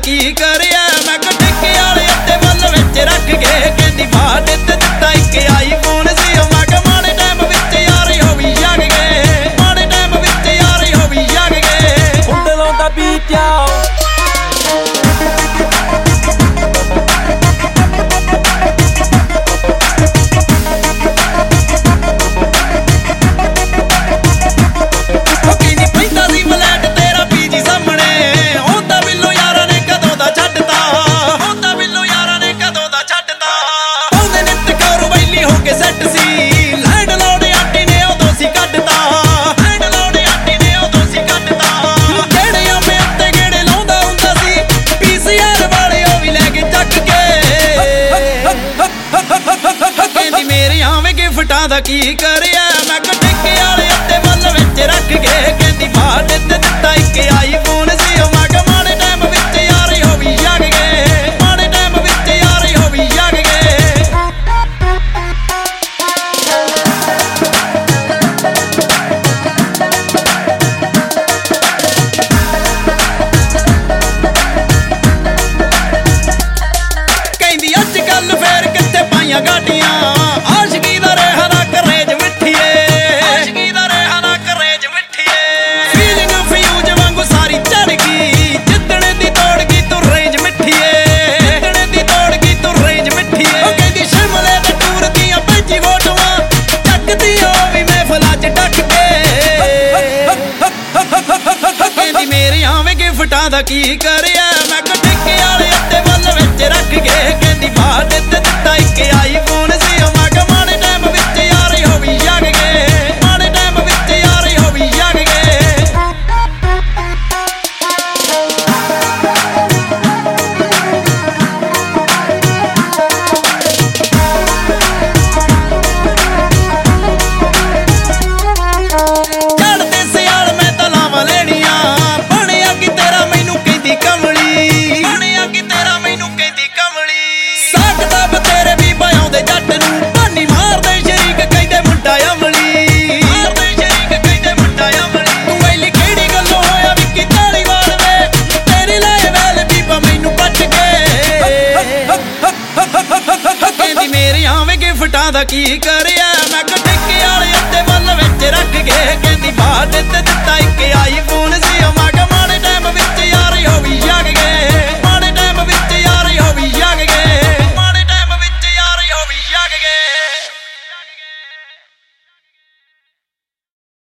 की करिया मैं टिक्के वाले अत्ते वल विच रख के कहंदी बाहर ते दित्ता इक आईफोन सी मैं माड़े टाइम विच यार हो भी जग गए माड़े टाइम विच यार हो भी जग गए Put it on the beat, yo. गिफ्टां दा की करिया मैं टिक्के वाले अत्ते वल विच रख के कहंदी बाहर ते दित्ता इक आईफोन सी मैं माड़े टाइम विच यार हो भी जग गए माड़े टाइम विच यार हो भी जग गए कहंदी अजकल फेर कित्थे पाइयां गाडियां गिफ्टां दा की करिया मैं टिक्के वाले अत्ते वल विच रख के कहंदी बाहर ते दित्ता इक आईफोन सी मैं माड़े टाइम विच यार हो भी जग गए माड़े टाइम विच यार हो भी जग गए चढ़दे सियाल मैं तां लावां लेणियां गिफ्टां दा की करिया